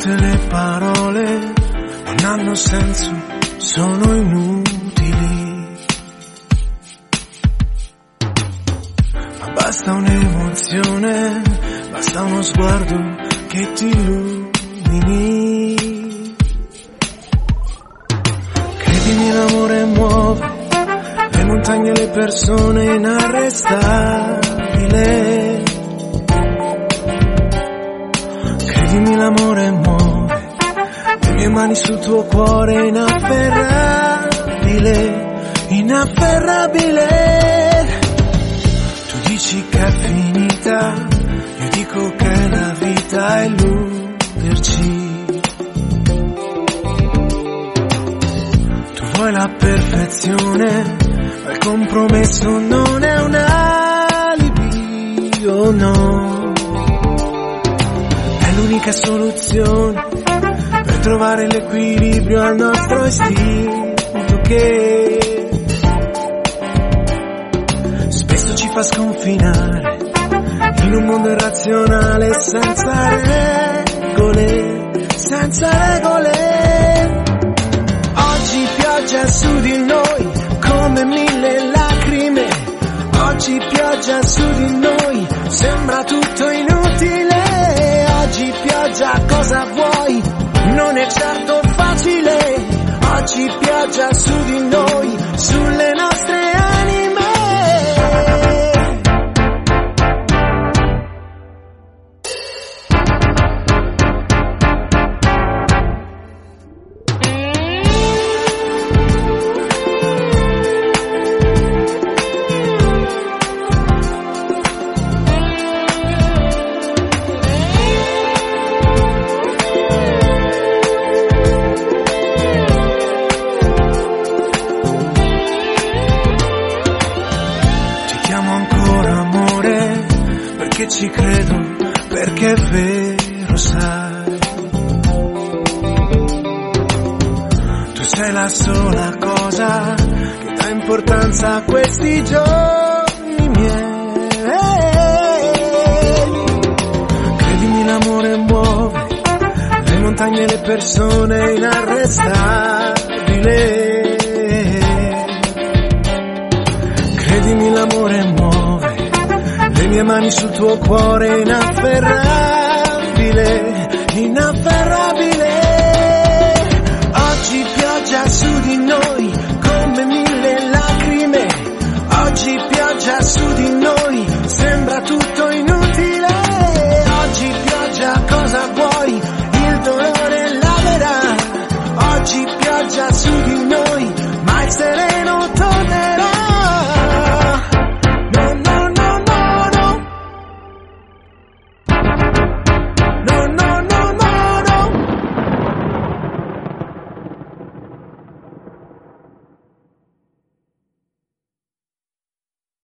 tutte le parole non hanno senso, sono inutili. Ma basta un'emozione, basta uno sguardo che ti illumini. Credimi, l'amore muove le montagne e le persone, inarrestabile. Credimi, l'amore muove le mie mani sul tuo cuore, inafferrabile, inafferrabile. Tu dici che è finita, io dico che la vita è illuderci. Tu vuoi la perfezione, ma il compromesso non è un alibi, oh no. È l'unica soluzione per trovare l'equilibrio al nostro istinto che spesso ci fa sconfinare in un mondo irrazionale senza regole, senza regole. Oggi pioggia su di noi come 1000 lacrime, oggi pioggia su di noi, sembra tutto inutile. Oggi pioggia, cosa vuoi? Non è certo facile. Oggi pioggia su di noi, sulle nostre anime. Ci credo perché è vero, sai. Tu sei la sola cosa che dà importanza a questi giorni miei. Credimi, l'amore muove le montagne e le persone, inarrestabile. Credimi, l'amore muove le mie mani sul tuo cuore, inafferrabile, inafferrabile. Oggi pioggia su di noi